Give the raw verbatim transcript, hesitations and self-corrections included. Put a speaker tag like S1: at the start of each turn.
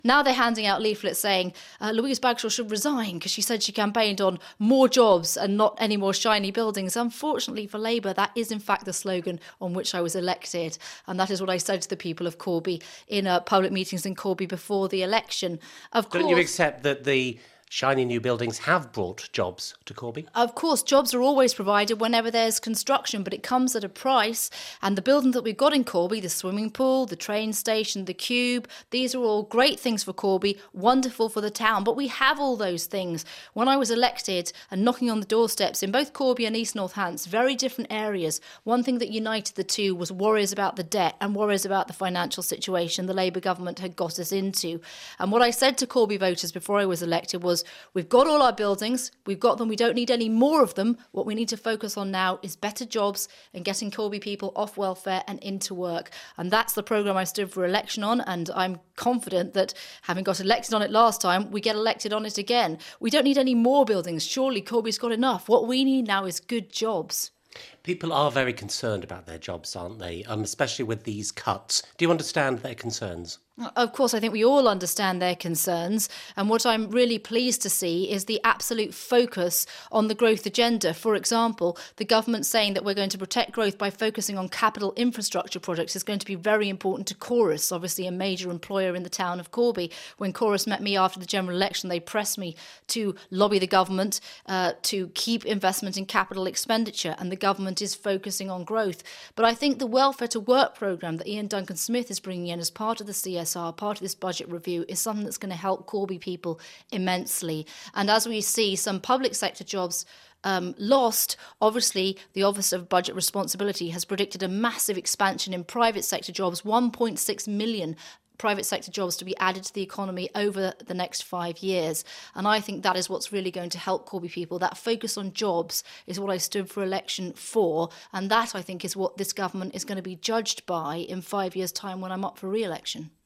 S1: Now they're handing out leaflets saying uh, Louise Bagshaw should resign because she said she campaigned on more jobs and not any more shiny buildings. Unfortunately for Labour, that is in fact the slogan on which I was elected. And that is what I said to the people of Corby in uh, public meetings in Corby before the election. Of
S2: Don't
S1: course,
S2: you accept that the shiny new buildings have brought jobs to Corby?
S1: Of course, jobs are always provided whenever there's construction, but it comes at a price. And the buildings that we've got in Corby, the swimming pool, the train station, the Cube, these are all great things for Corby, wonderful for the town. But we have all those things. When I was elected and knocking on the doorsteps in both Corby and East Northants, very different areas, one thing that united the two was worries about the debt and worries about the financial situation the Labour government had got us into. And what I said to Corby voters before I was elected was, we've got all our buildings, we've got them, we don't need any more of them. What we need to focus on now is better jobs and getting Corby people off welfare and into work. And that's the programme I stood for election on, and I'm confident that having got elected on it last time, we get elected on it again. We don't need any more buildings. Surely Corby's got enough. What we need now is good jobs.
S2: People are very concerned about their jobs, aren't they? Um, especially with these cuts. Do you understand their concerns?
S1: Of course, I think we all understand their concerns. And what I'm really pleased to see is the absolute focus on the growth agenda. For example, the government saying that we're going to protect growth by focusing on capital infrastructure projects is going to be very important to Chorus, obviously a major employer in the town of Corby. When Chorus met me after the general election, they pressed me to lobby the government uh, to keep investment in capital expenditure, and the government is focusing on growth. But I think the Welfare to Work programme that Ian Duncan-Smith is bringing in as part of the C S R, part of this budget review, is something that's going to help Corby people immensely. And as we see some public sector jobs um, lost, obviously the Office of Budget Responsibility has predicted a massive expansion in private sector jobs, one point six million private sector jobs to be added to the economy over the next five years. And I think that is what's really going to help Corby people. That focus on jobs is what I stood for election for. And that, I think, is what this government is going to be judged by in five years' time when I'm up for re-election.